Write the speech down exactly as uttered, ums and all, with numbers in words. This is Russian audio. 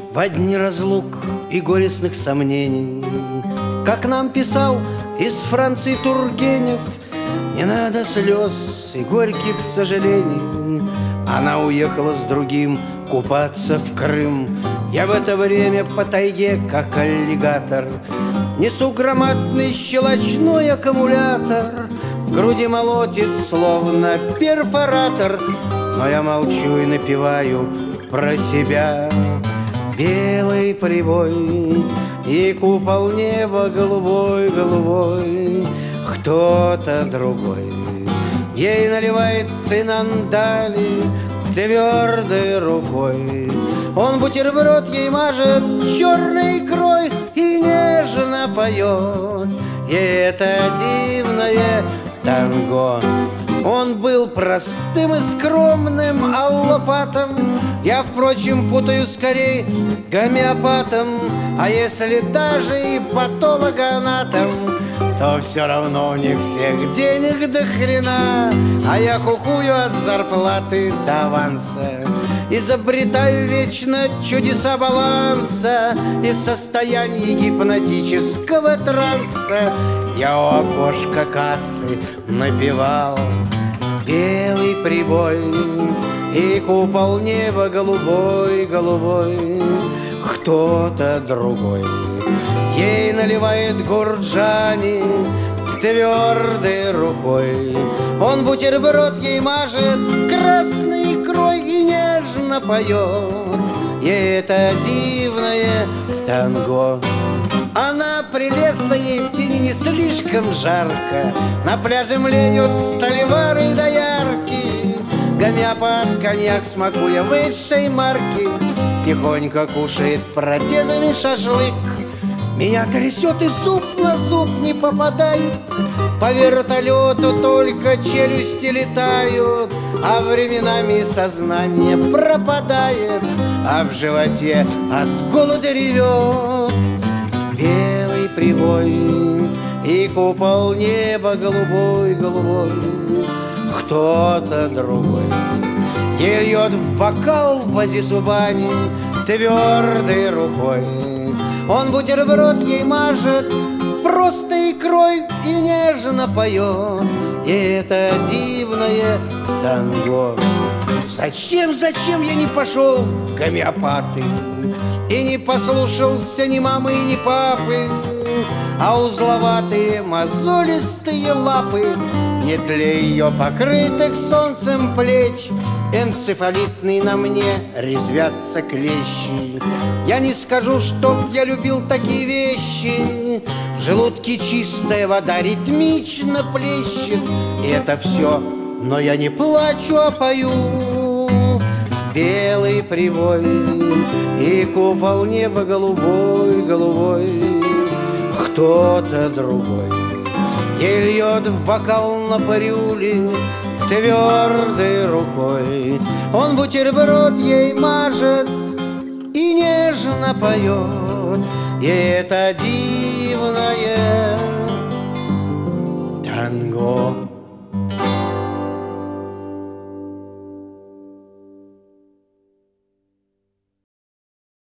В дни разлук и горестных сомнений, как нам писал из Франции Тургенев, не надо слез и горьких сожалений. Она уехала с другим купаться в Крым. Я в это время по тайге, как аллигатор, несу громадный щелочной аккумулятор. В груди молотит, словно перфоратор, но я молчу и напеваю про себя. Белый прибой и купол неба голубой-голубой. Кто-то другой ей наливает цинандали твердой рукой. Он бутерброд ей мажет черной икрой и нежно поет ей это дивное танго. Он был простым и скромным аллопатом, я, впрочем, путаю скорей гомеопатом. А если даже и патологоанатом, то все равно у них всех денег до хрена. А я кукую от зарплаты до аванса, изобретаю вечно чудеса баланса и состояние гипнотического транса. Я у окошка кассы напевал белый прибой и купол неба голубой-голубой. Кто-то другой ей наливает гурджани твердой рукой. Он бутерброд ей мажет красной икрой и нежно поет ей это дивное танго. Она прелестна, ей в тени не слишком жарко, на пляже млеют сталевары и доярки. Гомеопат коньяк, смакуя высшей марки, тихонько кушает протезами шашлык. Меня трясет и зуб на зуб не попадает, по вертолету только челюсти летают, а временами сознание пропадает, а в животе от голода ревет. Белый прибой и купол неба голубой-голубой. Кто-то другой ей льет в бокал в вазе зубами твердой рукой. Он бутерброд ей мажет просто икрой и нежно поет и это дивное танго. Зачем, зачем я не пошел в гомеопаты и не послушался ни мамы, ни папы, а узловатые мозолистые лапы не для ее покрытых солнцем плеч. Энцефалитный на мне резвятся клещи. Я не скажу, чтоб я любил такие вещи. В желудке чистая вода ритмично плещет, и это все, но я не плачу, а пою. Белый прибой и купол неба голубой-голубой. Кто-то другой ей льет в бокал на парюле твердой рукой. Он бутерброд ей мажет и нежно поет и это дивное танго.